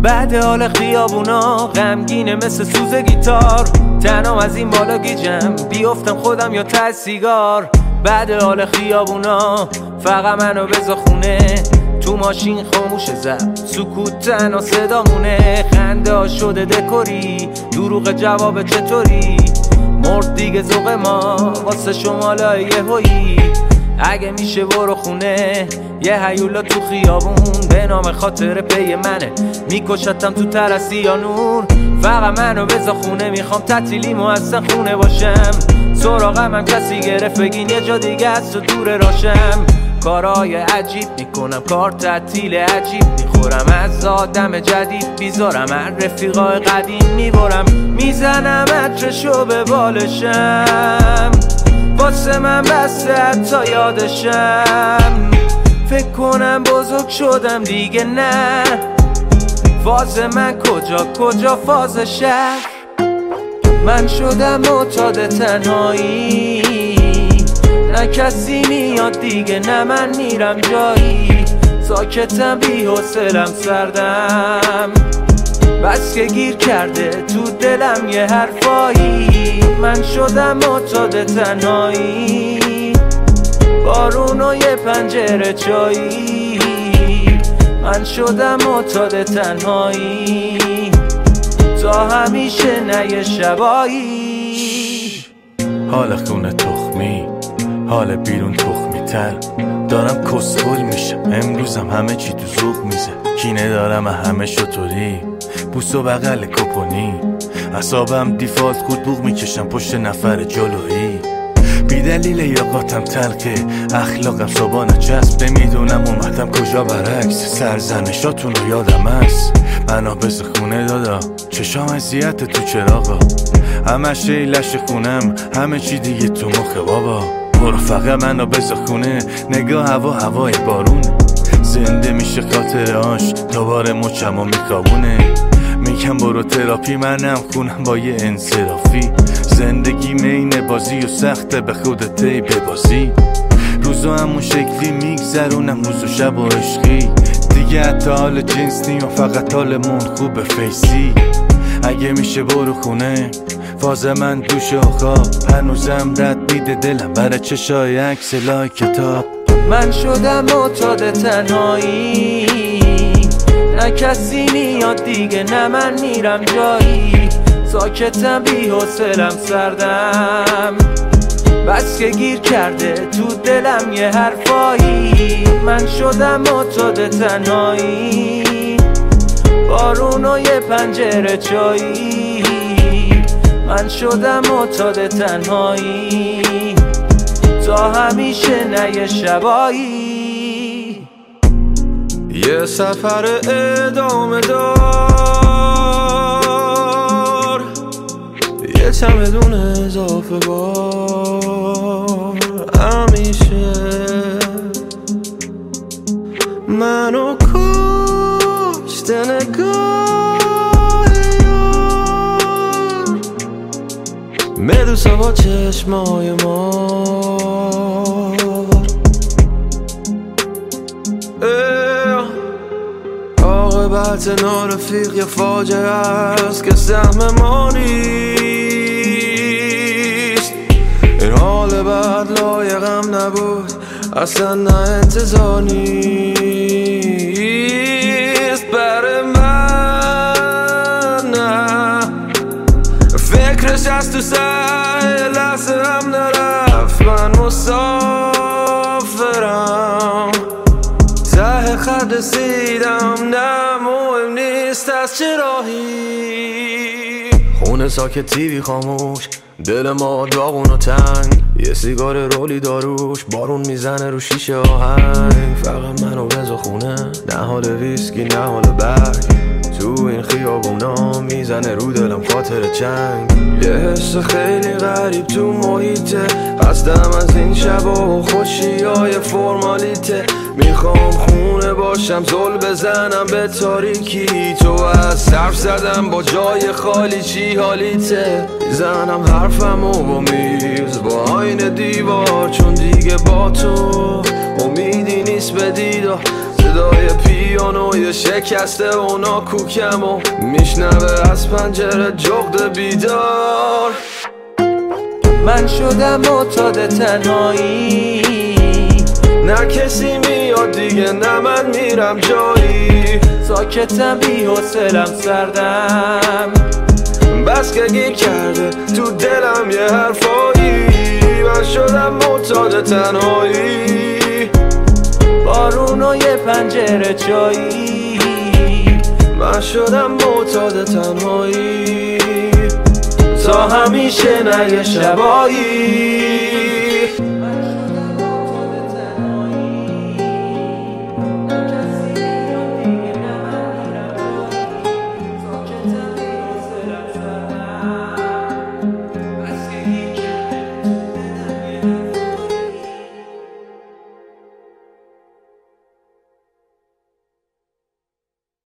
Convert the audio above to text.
بعد حال خیابونا غمگینه مثل سوز گیتار، تنام از این بالا گیجم بیفتم خودم یا ته سیگار. بعد حال خیابونا فقط منو بذار خونه، تو ماشین خاموش زب سکوت تنها صدامونه. خنده ها شده دکوری، دروغ جواب چطوری، مرد دیگه ذوق ما واسه شمالای یهویی. اگه میشه برو خونه، یه هیولا تو خیابون به نام خاطر پی منه، میکشتم تو ترسی یا نور. فقط منو بذار خونه، میخوام تعطیلیمو اصلا خونه باشم. سراغم هم کسی گرفت بگین یه جا دیگه از تو دور راشم. کارهای عجیب میکنم، کار تعطیل عجیب میخورم، از آدم جدید بیزارم، از رفیقای قدیم میبرم، میزنم عطرشو به بالشم، واسه من بسته حتی یادشم. فکر کنم بزرگ شدم دیگه نه، فاز من کجا فاز شهر. من شدم معتاد تنهایی، نه کسی میاد دیگه، نه من میرم جایی. ساکتم بی حوصله‌ام سردم، بس که گیر کرده تو دلم یه حرفایی. من شدم معتاد تنهایی، بارون و یه پنجره چایی. من شدم معتاد تنهایی، تا همیشه نه یه شبایی. حال خونه تخمی، حال بیرون تخمی تر، دارم کسخل میشم امروزم، همه چی تو ذوق میزه. کینه دارم همه شطوری، بوس و بغل کپونی، اعصابم دیفالت خود بوق میکشم پشت نفر جلویی. بی دلیل یاقاتم تلقه، اخلاقم صبانه چسب، نمیدونم اومدم کجا برعکس. سرزنشاتون رو یادم هست، منو بز خونه دادا، چشام اذیت تو چراغا، همش لش خونم، همه چی دیگه تو مخ بابا. برو فقط منو بز خونه، نگاه هوای بارونه، زنده میشه خاطرهاش، دوباره مچم و میکابونه. میگم برو تراپی، منم خونم با یه انصرافی. زندگی مین بازی و سخته، به خودت ببازی. روزا همون شکلی میگذرونم، روز و شب و عشقی، دیگه حتی حال جنس نیم، فقط حالمون خوبه فیسی. اگه میشه برو خونه، فاز من دوش و خواب، هنوزم رد میده دلم برای چشای عکس لای کتاب. من شدم معتاد تنهایی، نه کسی میاد دیگه، نه من میرم جایی. ساکتم بی حوصله‌ام سردم، بس که گیر کرده تو دلم یه حرفایی. من شدم معتاد تنهایی، بارون و یه پنجره چایی. من شدم معتاد تنهایی، تا همیشه نه یه شبایی. یه سفر ادامه دار، یه چمدون اضافه بار، همیشه منو کشته نگاه یار، مدوسا با چشمای مار. عاقبت نارفیق یه فاجعه است که سهم ما نیست. این حال بعد لایقم نبود، اصلا نه انتظار نیست برای من. نه فکرش از تو سر لحظه هم نرفت، من مسافرم، ته خط رسیدم، نه مهم نیست از چه راهی. خونه ساکت، تیوی خاموش، دل ما داغون و تنگ، یه سیگار رولی داروش، بارون میزنه رو شیشه آهنگ. فقط منو بذار خونه، نه حال ویسکی نه حال برگ، تو این خیابونا میزنه رو دلم خاطر چنگ. یه حس خیلی غریب تو محیطه، هستم از این شبا و خوشیای فرمالیته. میخوام خونه باشم، زل بزنم به تاریکی، تو از حرف زدم با جای خالی، چی حالیته؟ زنم حرفمو با میز، با آینه دیوار، چون دیگه با تو امیدی نیست به دیدار. صدای پیانوی شکسته اونا کوکم و میشنوه از پنجره جغد بیدار. من شدم معتاد تنهایی، نه کسی میاد دیگه نه من میرم جایی. ساکتم بی حوصله‌ام سردم، بس که گیر کرده تو دلم یه حرفایی. من شدم معتاد تنهایی، بارون و یه پنجره چایی. من شدم معتاد تنهایی تا همیشه نه یه شبایی.